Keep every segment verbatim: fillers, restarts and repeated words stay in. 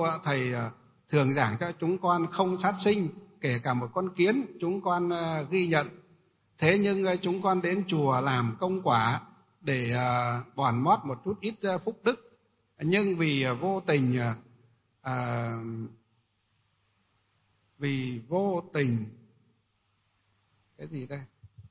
thầy thường giảng cho chúng con không sát sinh, kể cả một con kiến chúng con ghi nhận. Thế nhưng chúng con đến chùa làm công quả để bòn mót một chút ít phúc đức, nhưng vì vô tình à, vì vô tình cái gì đây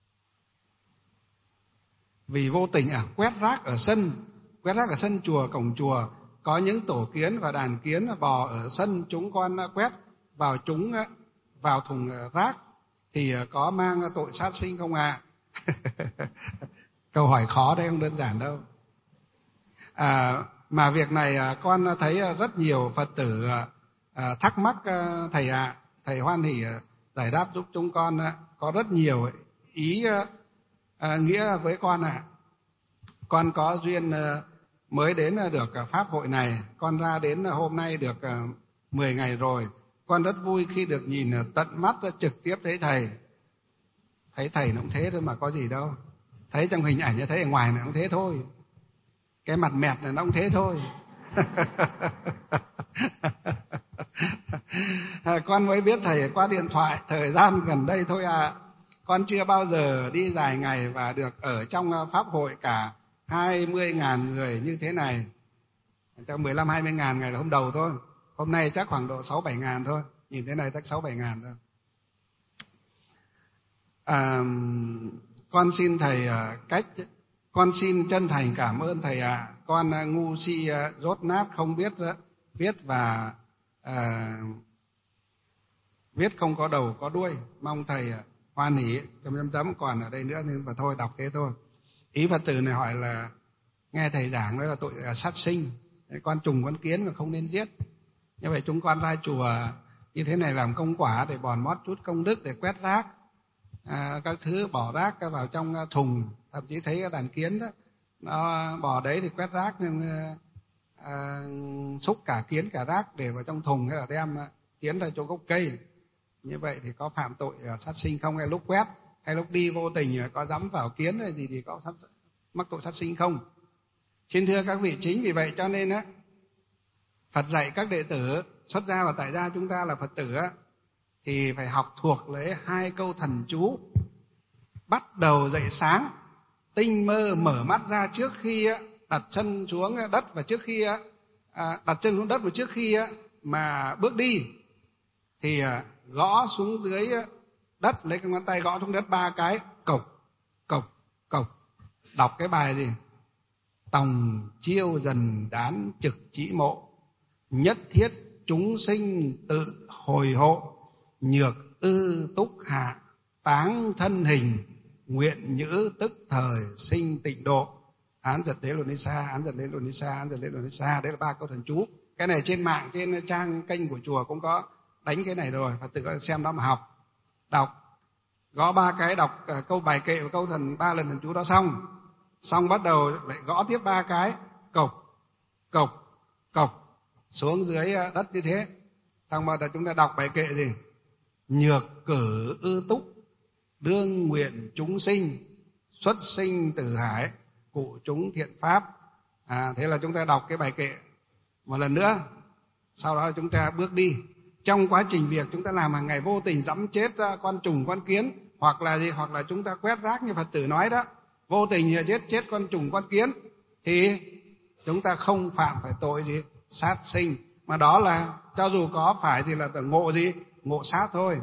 vì vô tình à quét rác ở sân quét rác ở sân chùa, cổng chùa có những tổ kiến và đàn kiến bò ở sân, chúng con quét vào chúng vào thùng rác thì có mang tội sát sinh không ạ? À? Câu hỏi khó đấy, không đơn giản đâu. À, mà việc này con thấy rất nhiều Phật tử thắc mắc thầy ạ. À. Thầy hoan hỉ giải đáp giúp chúng con, có rất nhiều ý nghĩa với con ạ. À. Con có duyên mới đến được pháp hội này, con ra đến hôm nay được mười ngày rồi. Con rất vui khi được nhìn tận mắt trực tiếp thấy thầy. Thấy thầy nó cũng thế thôi mà có gì đâu. Thấy trong hình ảnh, thấy ở ngoài nó cũng thế thôi. Cái mặt mẹt này nó cũng thế thôi. Con mới biết thầy qua điện thoại thời gian gần đây thôi à. Con chưa bao giờ đi dài ngày và được ở trong pháp hội cả hai mươi ngàn người như thế này. Trong mười lăm hai mươi ngàn ngày là hôm đầu thôi. Hôm nay chắc khoảng độ sáu bảy ngàn thôi. Nhìn thế này chắc sáu bảy ngàn thôi. À, con xin thầy cách con xin chân thành cảm ơn thầy ạ. À. Con ngu si rốt nát không biết viết và à, viết không có đầu có đuôi. Mong thầy hoan hỉ chấm chấm chấm còn ở đây nữa nên mà thôi đọc thế thôi. Ý Phật tử này hỏi là nghe thầy giảng đó là tội là sát sinh, con trùng con kiến mà không nên giết. Như vậy chúng con ra chùa như thế này làm công quả để bòn mót chút công đức, để quét rác à, các thứ, bỏ rác vào trong thùng. Thậm chí thấy đàn kiến đó nó bỏ đấy thì quét rác nhưng à, xúc cả kiến cả rác để vào trong thùng, hay là đem kiến ra chỗ gốc cây. Như vậy thì có phạm tội sát sinh không? Hay lúc quét hay lúc đi vô tình có dẫm vào kiến hay gì thì có sát, mắc tội sát sinh không? Xin thưa các vị, chính vì vậy cho nên á, Phật dạy các đệ tử xuất gia và tại gia chúng ta là Phật tử á, thì phải học thuộc lấy hai câu thần chú. Bắt đầu dậy sáng, tinh mơ mở mắt ra trước khi đặt chân xuống đất, và trước khi à, đặt chân xuống đất và trước khi mà bước đi thì gõ xuống dưới đất, lấy cái ngón tay gõ xuống đất ba cái, cộc cộc cộc, đọc cái bài gì? Tòng chiêu dần đán trực chỉ mộ, nhất thiết chúng sinh tự hồi hộ, nhược ư túc hạ táng thân hình, nguyện nhữ tức thời sinh tịnh độ. Án giật đế lùn đi xa, án giật đế lùn đi xa, án giật đế lùn đi xa. Đấy là ba câu thần chú. Cái này trên mạng, trên trang kênh của chùa cũng có đánh cái này rồi, Phật tử có xem đó mà học. Đọc, gõ ba cái, đọc câu bài kệ và câu thần ba lần thần chú đó xong. Xong bắt đầu lại gõ tiếp ba cái, cộc, cộc, cộc xuống dưới đất như thế. Xong bắt đầu chúng ta đọc bài kệ gì? Nhược cử ư túc, đương nguyện chúng sinh, xuất sinh từ hải, cụ chúng thiện pháp. À, thế là chúng ta đọc cái bài kệ một lần nữa. Sau đó chúng ta bước đi. Trong quá trình việc chúng ta làm hàng ngày vô tình dẫm chết con trùng con kiến, hoặc là gì, hoặc là chúng ta quét rác như Phật tử nói đó, vô tình giết chết con trùng con kiến, thì chúng ta không phạm phải tội gì sát sinh, mà đó là cho dù có phải thì là ngộ gì, ngộ sát thôi.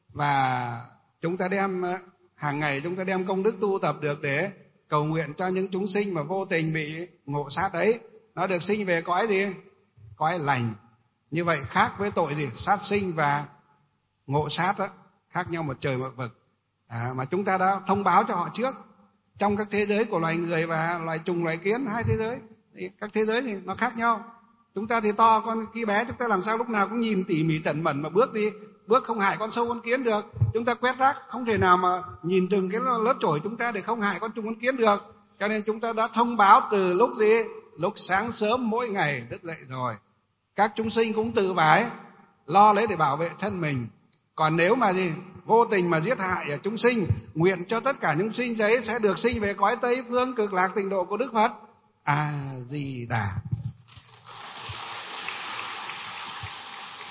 Và chúng ta đem hàng ngày chúng ta đem công đức tu tập được để cầu nguyện cho những chúng sinh mà vô tình bị ngộ sát ấy, nó được sinh về cõi gì, cõi lành. Như vậy khác với tội gì, sát sinh và ngộ sát đó, khác nhau một trời một vực. À, mà chúng ta đã thông báo cho họ trước. Trong các thế giới của loài người và loài trùng loài kiến, hai thế giới thì các thế giới thì nó khác nhau. Chúng ta thì to, con kia bé, chúng ta làm sao lúc nào cũng nhìn tỉ mỉ tẩn mẩn mà bước đi, bước không hại con sâu con kiến được. Chúng ta quét rác không thể nào mà nhìn từng cái lớp chổi chúng ta để không hại con trùng con kiến được. Cho nên chúng ta đã thông báo từ lúc gì, lúc sáng sớm mỗi ngày thức dậy rồi. Các chúng sinh cũng tự phải lo lấy để bảo vệ thân mình. Còn nếu mà gì vô tình mà giết hại chúng sinh, nguyện cho tất cả những sinh ấy sẽ được sinh về cõi Tây Phương cực lạc tịnh độ của Đức Phật A Di Đà.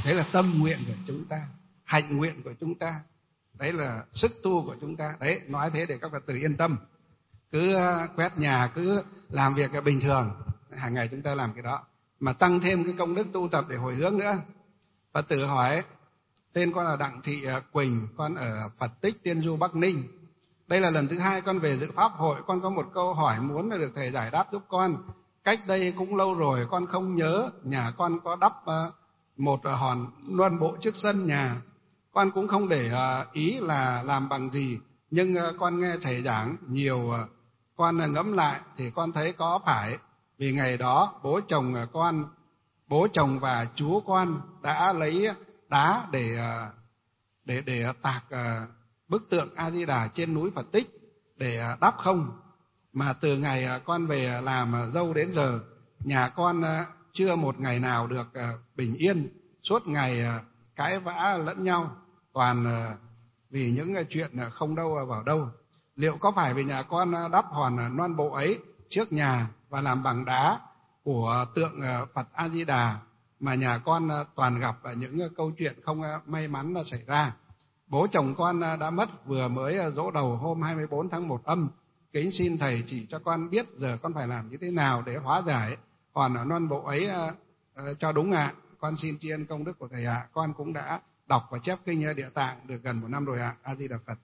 Đấy là tâm nguyện của chúng ta, hạnh nguyện của chúng ta, đấy là sức tu của chúng ta. Đấy, nói thế để các Phật tử yên tâm. Cứ quét nhà, cứ làm việc bình thường, hàng ngày chúng ta làm cái đó, mà tăng thêm cái công đức tu tập để hồi hướng nữa. Phật tử hỏi, tên con là Đặng Thị Quỳnh, con ở Phật Tích Tiên Du Bắc Ninh. Đây là lần thứ hai con về dự pháp hội, con có một câu hỏi muốn được thầy giải đáp giúp con. Cách đây cũng lâu rồi con không nhớ, nhà con có đắp một hòn luân bộ trước sân nhà, con cũng không để ý là làm bằng gì, nhưng con nghe thầy giảng nhiều, con ngẫm lại thì con thấy có phải vì ngày đó bố chồng con, bố chồng và chú con đã lấy đá để để để tạc bức tượng A Di Đà trên núi Phật Tích để đắp không, mà từ ngày con về làm dâu đến giờ, nhà con chưa một ngày nào được bình yên, suốt ngày cãi vã lẫn nhau, toàn vì những chuyện không đâu vào đâu. Liệu có phải vì nhà con đắp hòn non bộ ấy trước nhà và làm bằng đá của tượng Phật A Di Đà mà nhà con toàn gặp những câu chuyện không may mắn xảy ra? Bố chồng con đã mất vừa mới giỗ đầu hôm hai mươi bốn tháng một âm. Kính xin thầy chỉ cho con biết giờ con phải làm như thế nào để hóa giải hòn non bộ ấy cho đúng ạ. Con xin tri ân công đức của thầy ạ. Con cũng đã đọc và chép kinh Địa Tạng được gần một năm rồi ạ. A Di Đà Phật.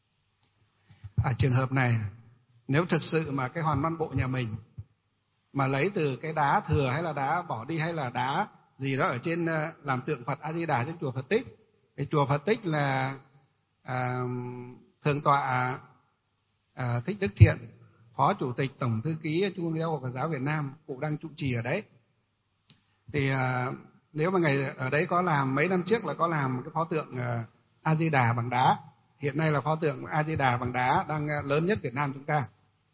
À, trường hợp này, nếu thực sự mà cái hòn non bộ nhà mình mà lấy từ cái đá thừa hay là đá bỏ đi hay là đá gì đó ở trên làm tượng Phật A Di Đà trên chùa Phật Tích, cái chùa Phật Tích là à, thượng tọa à, Thích Đức Thiện, phó chủ tịch tổng thư ký Trung ương Giáo hội Phật giáo Việt Nam, cụ đang trụ trì ở đấy. Thì à, nếu mà ngày ở đấy có làm mấy năm trước là có làm cái pho tượng à, A Di Đà bằng đá. Hiện nay là pho tượng A Di Đà bằng đá đang lớn nhất Việt Nam chúng ta.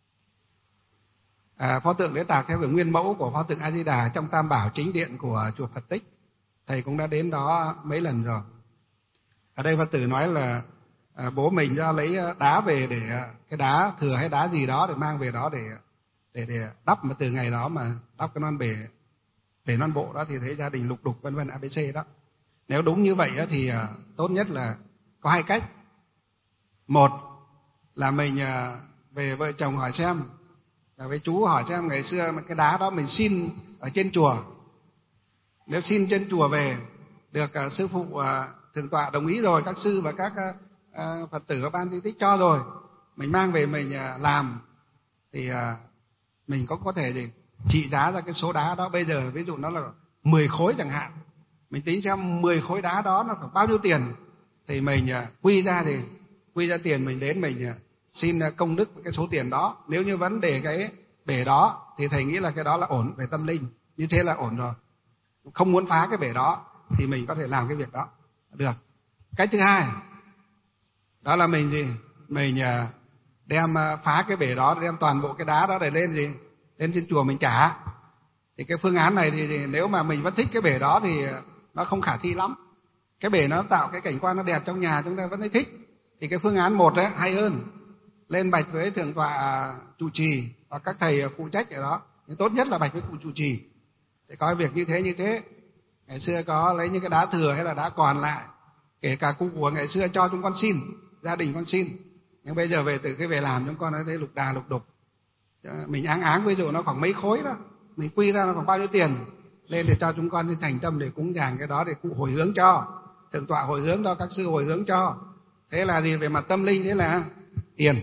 À, pho tượng đấy tạc theo cái nguyên mẫu của pho tượng A Di Đà trong Tam Bảo chính điện của chùa Phật Tích. Thầy cũng đã đến đó mấy lần rồi. Ở đây Phật tử nói là à, bố mình ra lấy đá về để cái đá thừa hay đá gì đó để mang về đó để để để đắp, mà từ ngày đó mà đắp cái non bể bể non bộ đó thì thấy gia đình lục đục vân vân a bê xê đó. Nếu đúng như vậy thì à, tốt nhất là có hai cách. Một là mình à, về vợ chồng hỏi xem, là với chú hỏi xem ngày xưa cái đá đó mình xin ở trên chùa, nếu xin trên chùa về được à, sư phụ à, thượng tọa đồng ý rồi, các sư và các à, Phật tử ở ban di tích cho rồi, mình mang về mình à, làm thì à, mình có có thể gì trị giá ra cái số đá đó. Bây giờ ví dụ nó là mười khối chẳng hạn, mình tính xem mười khối đá đó nó khoảng bao nhiêu tiền, thì mình à, quy ra thì quy ra tiền mình đến mình à, xin công đức cái số tiền đó. Nếu như vấn đề cái bể đó thì thầy nghĩ là cái đó là ổn về tâm linh, như thế là ổn rồi, không muốn phá cái bể đó thì mình có thể làm cái việc đó được. Cách thứ hai đó là mình gì mình đem phá cái bể đó, đem toàn bộ cái đá đó để lên gì lên trên chùa mình trả. Thì cái phương án này thì, thì nếu mà mình vẫn thích cái bể đó thì nó không khả thi lắm. Cái bể nó tạo cái cảnh quan nó đẹp trong nhà, chúng ta vẫn thấy thích, thì cái phương án một ấy hay hơn, lên bạch với thượng tọa trụ trì và các thầy phụ trách ở đó. Nhưng tốt nhất là bạch với cụ trụ trì để có việc như thế như thế. Ngày xưa có lấy những cái đá thừa hay là đá còn lại, kể cả cụ của ngày xưa cho chúng con xin, gia đình con xin, nhưng bây giờ về từ cái về làm chúng con thấy lục đà lục đục. Mình áng áng ví dụ nó khoảng mấy khối đó, mình quy ra nó khoảng bao nhiêu tiền lên để cho chúng con thành tâm để cúng dường cái đó để cụ hồi hướng cho, thượng tọa hồi hướng cho, các sư hồi hướng cho. Thế là gì, về mặt tâm linh thế là tiền.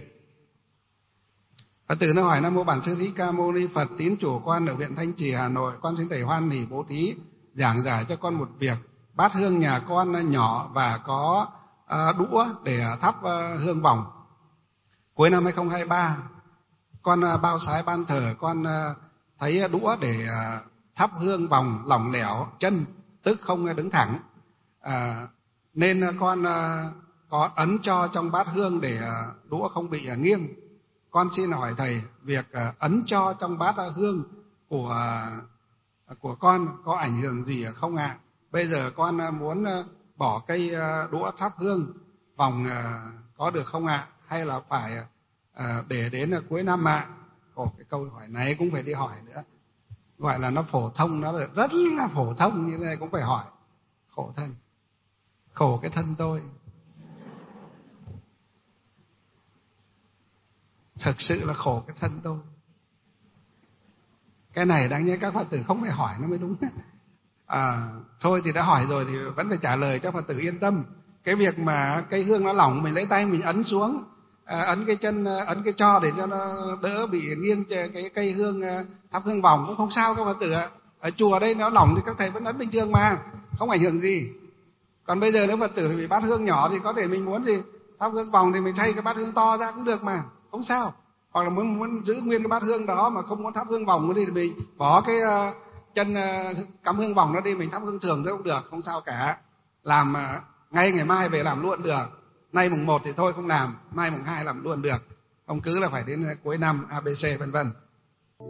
Phật tử nó hỏi: Nam mô Bản Sư Thích Ca Mâu Ni Phật, tín chủ con ở huyện Thanh Trì, Hà Nội, con xin thầy hoan hỉ bố thí giảng giải cho con một việc. Bát hương nhà con nhỏ và có uh, đũa để thắp uh, hương vòng. Cuối năm hai không hai ba, con uh, bao sái ban thờ, con uh, thấy đũa để uh, thắp hương vòng lỏng lẻo chân, tức không đứng thẳng, uh, nên con uh, có ấn cho trong bát hương để uh, đũa không bị uh, nghiêng. Con xin hỏi thầy, việc uh, ấn cho trong bát uh, hương của uh, của con có ảnh hưởng gì không ạ? À? Bây giờ con uh, muốn uh, bỏ cây uh, đũa thắp hương vòng uh, có được không ạ? À? Hay là phải uh, để đến uh, cuối năm ạ? À? Ồ, cái câu hỏi này cũng phải đi hỏi nữa. Gọi là nó phổ thông, nó rất là phổ thông như thế này cũng phải hỏi. khổ thân, khổ cái thân tôi. Thực sự là khổ cái thân tôi. Cái này đáng nhẽ các Phật tử không phải hỏi nó mới đúng. À, thôi thì đã hỏi rồi thì vẫn phải trả lời cho Phật tử yên tâm. Cái việc mà cây hương nó lỏng, mình lấy tay mình ấn xuống, à, ấn cái chân, ấn cái tro để cho nó đỡ bị nghiêng cái cây hương thắp hương vòng cũng không sao các Phật tử ạ. Ở chùa đây nó lỏng thì các thầy vẫn ấn bình thường mà, không ảnh hưởng gì. Còn bây giờ nếu Phật tử bị bát hương nhỏ thì có thể mình muốn gì thắp hương vòng thì mình thay cái bát hương to ra cũng được mà, không sao. Hoặc là muốn muốn giữ nguyên cái bát hương đó mà không muốn thắp hương vòng thì mình bỏ cái uh, chân uh, cắm hương vòng nó đi, mình thắp hương thường thế cũng được, không sao cả. Làm uh, ngay ngày mai về làm luôn được. Nay mùng một thì thôi không làm, mai mùng hai làm luôn được. Không cứ là phải đến cuối năm a bê xê vân vân.